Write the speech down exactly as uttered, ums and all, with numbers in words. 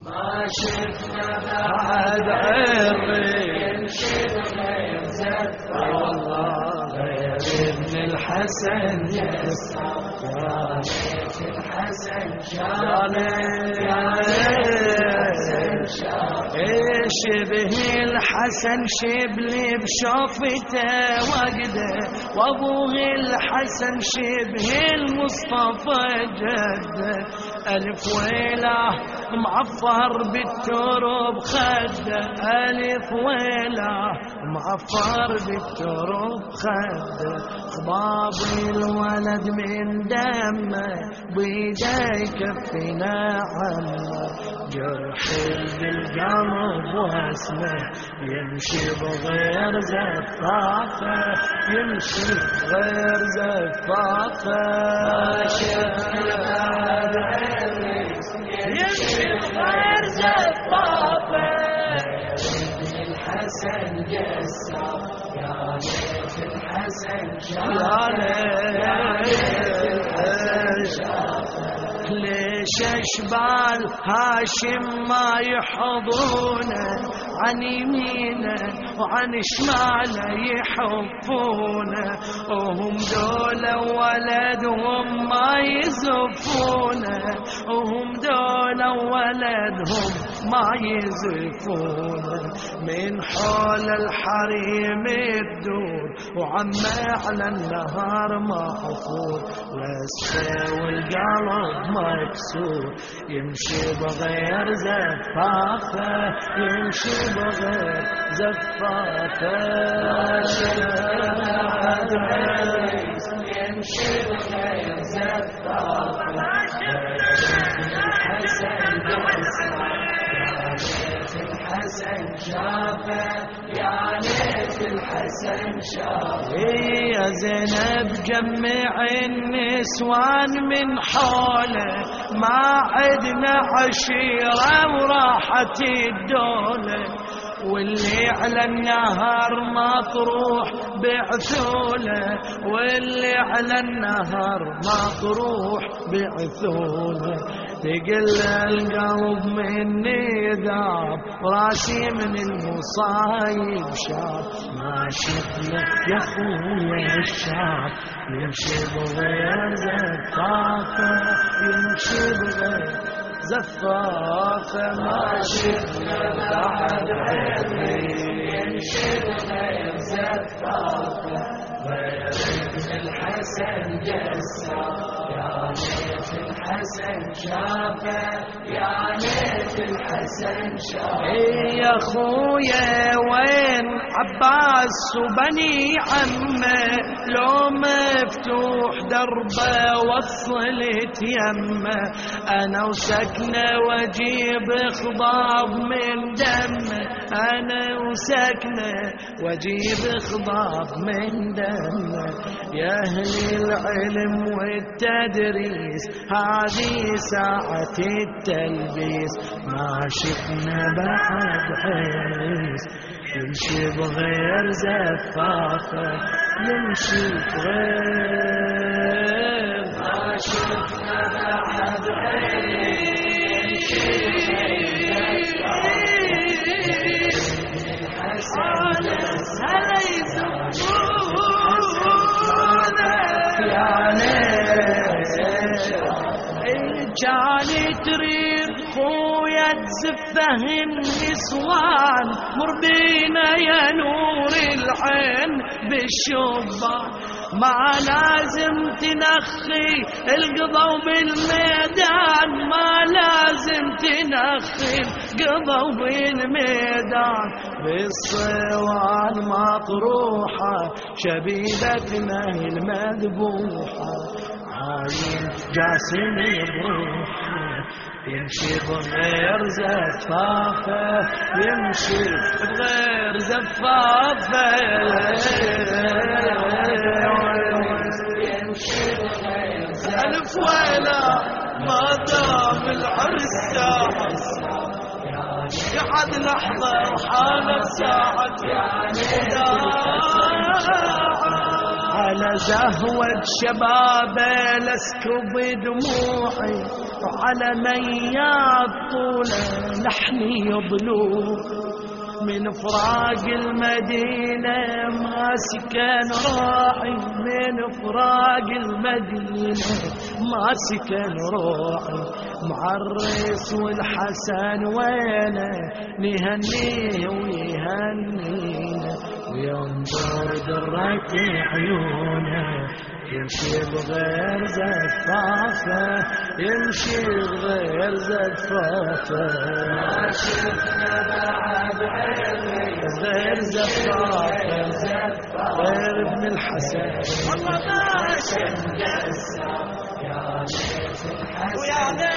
ما شفنا بعد عري يمشي بغير زفة والله غير ابن الحسن يسار يا ليت الحسن شافه يا ليت الحسن شافه شبه الحسن شبلي بشوفته وقده وابوه الحسن شبه المصطفى جده ألف ويله معفر بالتراب خده ألف ويله معفر بالتراب خده خباب الولد من دمه بيده يكفينا عنه جرح بالقلب واسمه يمشي بغير زفافه يمشي بغير زفافه يمشي بغير زفافه الحسن جسام يا ليت الحسن شافه يا ليت الحسن شافه ليش اشبال هاشم ما يحضونه عن يمينه وعن شماله يحفونه وهم دول ولدهم ما يزفونه وهم دول ولدهم ما يزفونه من حول الحريم الدور وعمه على النهار محفور لسه والقلب مكسور يمشي بغير زفافه يمشي بغير زفافه يمشي بغير زفافه الحسن شافه يا ليت الحسن شافه يا زينب جمع النسوان من حوله ما عدنا عشيرة وراحت الدولة واللي على النهر مطروح بعثوله واللي على النهر مطروح بعثوله تقل القلب مني ذاب راسي من المصايب شاب ما شفنا يا خويا الشاب يمشي بغير زفافه يمشي بغير زفافه ما شفنا بعد عيني يمشي بغير زفافه غير ابن الحسن جسام يا ليت الحسن شافه يا ليت الحسن شافه يا خويا وين عباس وبني عمه لو مفتوح دربه وصلت يمه انا وسكنه واجيب خضاب من دمه انا وسكنه واجيب خضاب من دمه يا اهل العلم والتدريس هذه ساعة التلبيس ما شفنا بعد حريص يمشي بغير زفافه يمشي بغير ما شفنا بعد حريص يمشي بغير زفافه هلا يزفونه يا جاني تريد خويا تزفه النسوان مر بينا يا نور العين بالشبان ما لازم تنخي القضا بالميدان ما لازم تنخي القضا بالميدان بالصوان مطروحة شبيبتنا المذبوحة عاين جاسم بروحه يمشي بغير زفافه يمشي بغير زفافه يمشي بغير زفافه ألف ويلة ما دام العرس ساعة قعد لحظة وحالة ساعة على زهوة شبابه لاسكب دموعي وعلى ميات طوله لحني يضلو من فراق المدينة ما سكن راعي من فراق المدينة ما سكن راعي معرس والحسن وينه نهنيه ويهنينا وينظر درة عيونه يمشي بغير زفافة يمشي بغير زفافة ما شفنا بعد عيني غير زفافة غير ابن الحسن والله ما شفنا يا ليت الحسن